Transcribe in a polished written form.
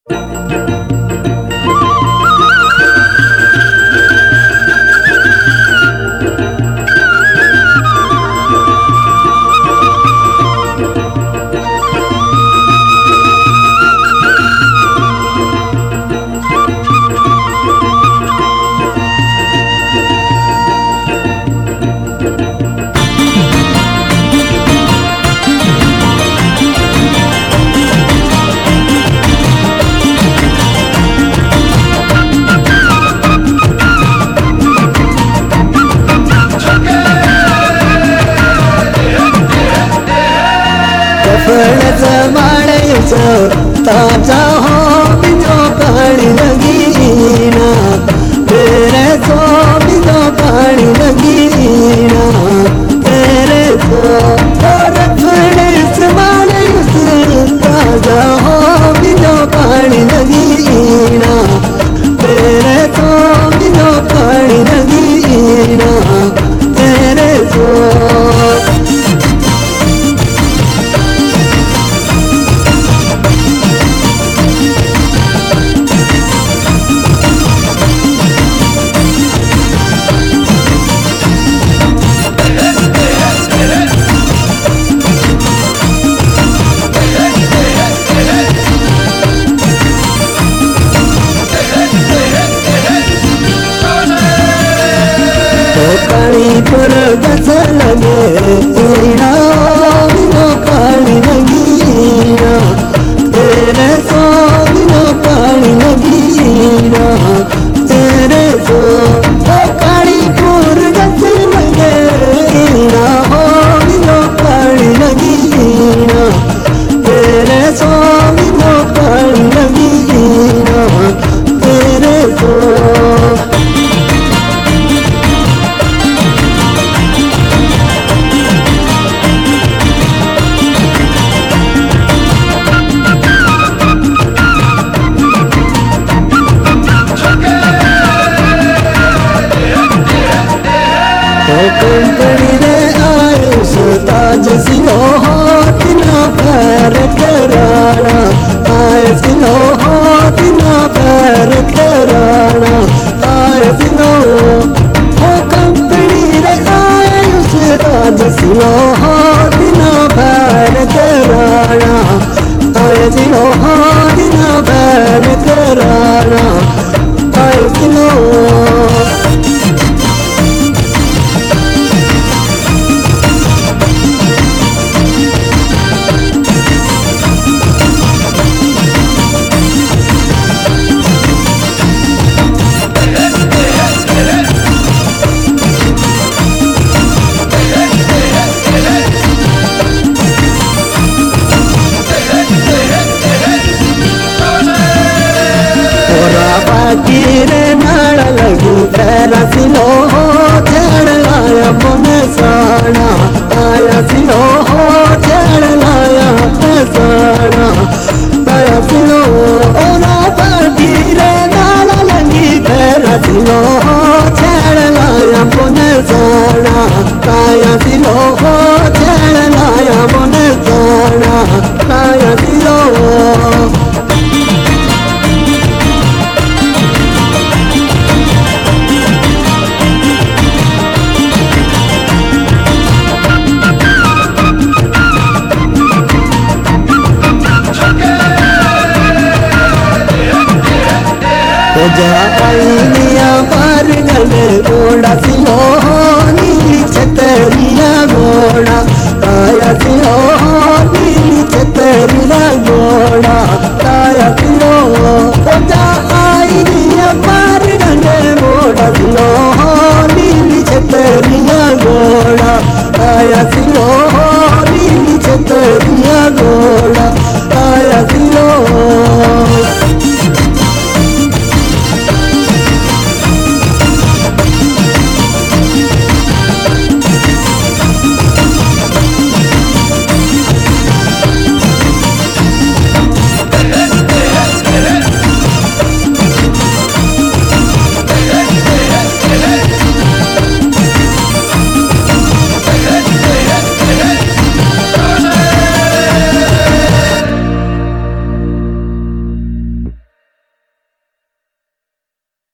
ताजा हो बिनो पानी लगीना तेरे तो बिनो पानी लगीना तेरे तो रखने समाने ताजा हो बिनो पानी लगीना तेरे तो बिनो पानी लगीना तेरे तो पर बस लगे तेरा बिनो पानी लगीना तेरे सो बिनो पानी लगीना तेरे सो काली पर बस लगे तेरा हो बिनो पानी लगीना तेरे सो बिनो पानी लगीना तेरे सो सिलो हाथ ना पैर कराना आए सिलो हाथ ना पैर कराना आए सिलो हो कंपनी रे आए उसे ताज सिलो हाथ ना पैर कराना आए सिलो हाथ ना पैर कराना आए सिलो कीरे नाड़ लगी पैरा सिलो हो चढ़ लाया मन साना आया सिलो हो चढ़ लाया साना आया सिलो कीरे नाड़ लगी पैरा सिलो हो चढ़ लाया मन साना आया सिलो हो चढ़ लाया मन साना आया सिलो जाइनिया पार गले घोड़ा सिलो नीली छतरिया घोड़ा आया सिलो नीली छतरिया